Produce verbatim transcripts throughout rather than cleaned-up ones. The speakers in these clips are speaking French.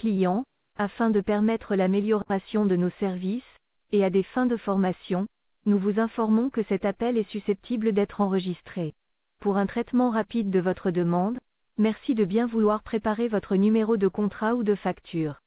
client, afin de permettre l'amélioration de nos services, et à des fins de formation, nous vous informons que cet appel est susceptible d'être enregistré. Pour un traitement rapide de votre demande, merci de bien vouloir préparer votre numéro de contrat ou de facture.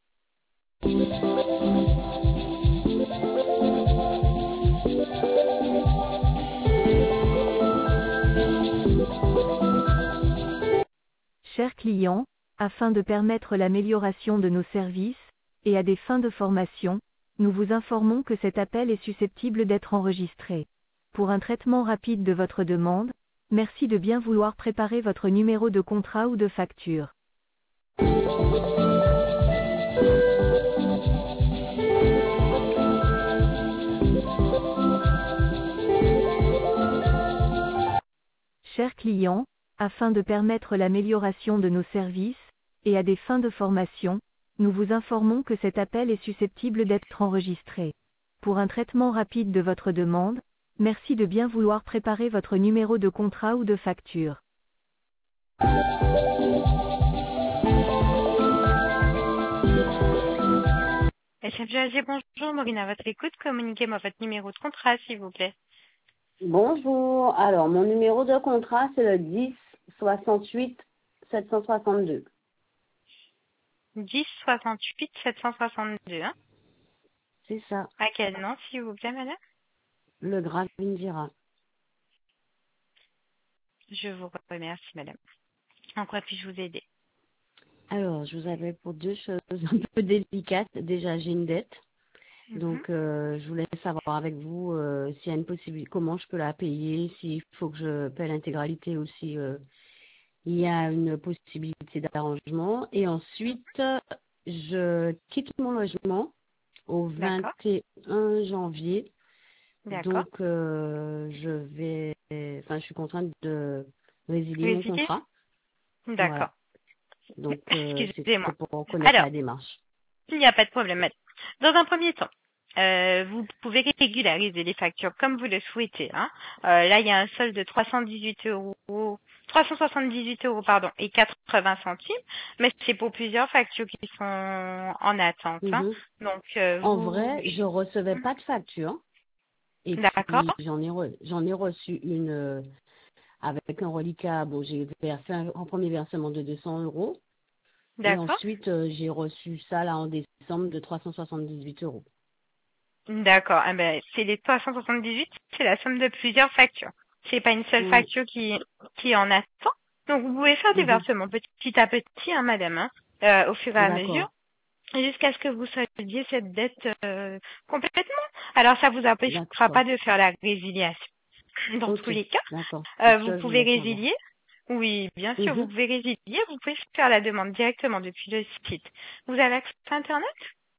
Chers clients, afin de permettre l'amélioration de nos services, et à des fins de formation, nous vous informons que cet appel est susceptible d'être enregistré. Pour un traitement rapide de votre demande, merci de bien vouloir préparer votre numéro de contrat ou de facture. Chers clients, afin de permettre l'amélioration de nos services, et à des fins de formation, nous vous informons que cet appel est susceptible d'être enregistré. Pour un traitement rapide de votre demande, merci de bien vouloir préparer votre numéro de contrat ou de facture. S F G A G, bonjour, Maureen à votre écoute. Communiquez-moi votre numéro de contrat, s'il vous plaît. Bonjour. Alors, mon numéro de contrat, c'est le dix soixante-huit sept cent soixante-deux. dix soixante-huit sept cent soixante-deux. Hein. C'est ça. À quel nom, s'il vous plaît, madame? Le Grave Indira. Je vous remercie, madame. En quoi puis-je vous aider? Alors, je vous appelle pour deux choses un peu délicates. Déjà, j'ai une dette. Mm-hmm. Donc, euh, je voulais savoir avec vous euh, s'il y a une possibilité, comment je peux la payer, s'il faut que je paie l'intégralité aussi. Euh, il y a une possibilité d'arrangement. Et ensuite, je quitte mon logement au vingt et un janvier. D'accord. Donc, euh, je vais, enfin, je suis contrainte de résilier mon contrat. D'accord. Voilà. Donc, euh, excusez-moi. c'est pour connaître Alors, la démarche. Il n'y a pas de problème, madame. Dans un premier temps, euh, vous pouvez régulariser les factures comme vous le souhaitez. Hein. Euh, là, il y a un solde de trois cent dix-huit euros, trois cent soixante-dix-huit euros pardon, et quatre-vingts centimes, mais c'est pour plusieurs factures qui sont en attente. Hein. Mm-hmm. Donc, euh, en vous... vrai, je recevais pas de facture. Et D'accord. puis, j'en ai, re, j'en ai reçu une euh, avec un reliquat. Bon, j'ai versé un, un premier versement de deux cents euros. Et ensuite, euh, j'ai reçu ça là en décembre de trois cent soixante-dix-huit euros. D'accord. Eh ben, c'est les trois cent soixante-dix-huit, c'est la somme de plusieurs factures. C'est pas une seule Oui. facture qui, qui est en attend. Donc, vous pouvez faire des Mm-hmm. versements petit à petit, hein, madame, hein, euh, au fur et à D'accord. mesure, jusqu'à ce que vous soldiez cette dette euh, complètement. Alors, ça vous empêchera D'accord. pas de faire la résiliation. Dans okay. tous les cas, D'accord. euh, vous pouvez résilier. Oui, bien sûr, mm-hmm. vous pouvez résilier. Vous pouvez faire la demande directement depuis le site. Vous avez accès à Internet?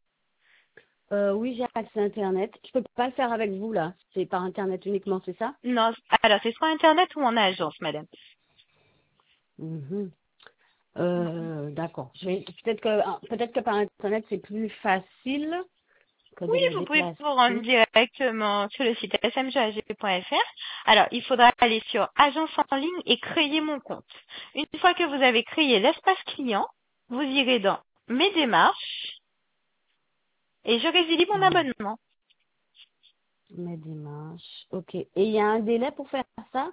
Euh, oui, j'ai accès à Internet. Je peux pas le faire avec vous, là. C'est par Internet uniquement, c'est ça? Non, alors c'est soit Internet ou en agence, madame. Mm-hmm. Euh, d'accord. Je vais, peut-être que, peut-être que par Internet, c'est plus facile que de Oui, me vous pouvez déplacer. vous rendre directement sur le site s m g a g point f r. Alors, il faudra aller sur agence en ligne et créer mon compte. Une fois que vous avez créé l'espace client, vous irez dans mes démarches et je résilie mon abonnement. Mes démarches. Ok. Et il y a un délai pour faire ça?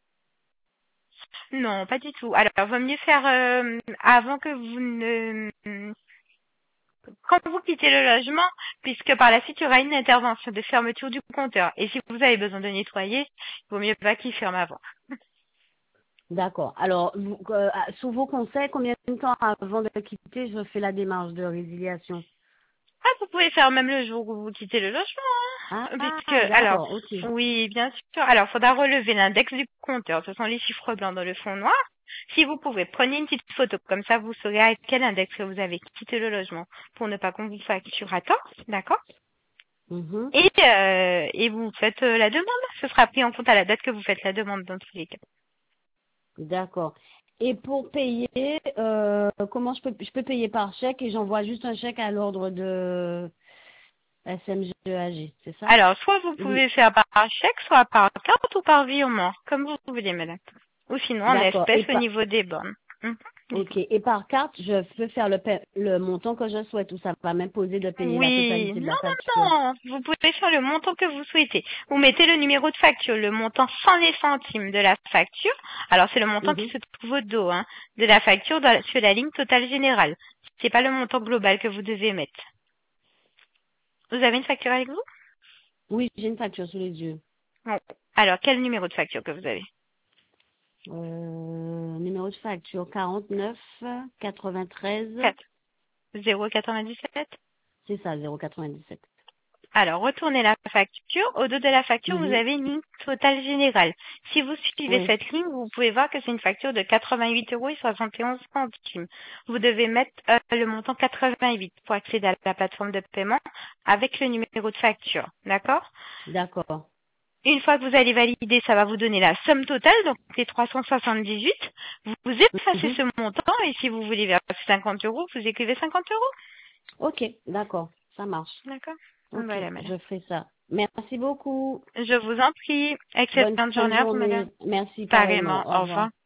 Non, pas du tout. Alors, vaut mieux faire euh, avant que vous ne... Quand vous quittez le logement, puisque par la suite, il y aura une intervention de fermeture du compteur. Et si vous avez besoin de nettoyer, il vaut mieux pas qu'il ferme avant. D'accord. Alors, vous, euh, sous vos conseils, combien de temps avant de quitter, je fais la démarche de résiliation? Ah, vous pouvez faire même le jour où vous quittez le logement. Hein, Ah, puisque, ah alors, d'accord, ok. oui, bien sûr. Alors, il faudra relever l'index du compteur. Ce sont les chiffres blancs dans le fond noir. Si vous pouvez, prenez une petite photo. Comme ça, vous saurez à quel index que vous avez quitté le logement pour ne pas qu'on vous facture à tort. D'accord? Mm-hmm. Et, euh, et vous faites euh, la demande. Ce sera pris en compte à la date que vous faites la demande dans tous les cas. D'accord. Et pour payer, euh, comment je peux, je peux payer par chèque et j'envoie juste un chèque à l'ordre de S M G A G, c'est ça? Alors, soit vous pouvez Oui. faire par chèque, soit par carte ou par virement, comme vous voulez, madame. Ou sinon en D'accord. espèces Et au pas, niveau des bornes. Mhm. Ok. Et par carte, je peux faire le, pa- le montant que je souhaite ou ça va m'imposer de payer la Oui, totalité de non, la facture? non, non, vous pouvez faire le montant que vous souhaitez. Vous mettez le numéro de facture, le montant sans les centimes de la facture. Alors c'est le montant qui Mhm. se trouve au dos hein, de la facture dans- sur la ligne totale générale. C'est pas le montant global que vous devez mettre. Vous avez une facture avec vous? Oui, j'ai une facture sous les yeux. Bon. Alors quel numéro de facture que vous avez? Euh, numéro de facture quarante-neuf quatre-vingt-treize. quatre zéro quatre-vingt-dix-sept. C'est ça, zéro quatre-vingt-dix-sept. Alors, retournez la facture. Au dos de la facture, vous Mhm. avez une ligne totale générale. Si vous suivez Oui, cette ligne, vous pouvez voir que c'est une facture de quatre-vingt-huit euros et soixante et onze centimes. Vous devez mettre euh, le montant quatre-vingt-huit pour accéder à la plateforme de paiement avec le numéro de facture. D'accord? d'accord. Une fois que vous allez valider, ça va vous donner la somme totale, donc les trois cent soixante-dix-huit. Vous, vous effacez Mhm. ce montant et si vous voulez verser cinquante euros, vous écrivez cinquante euros. Ok, d'accord, ça marche. D'accord? Ok, Voilà, madame. je ferai ça. Merci beaucoup. Je vous en prie. Bonne Excellente fin de journée à vous, madame. journée. Merci Pareillement. pareillement. Au Au revoir. revoir.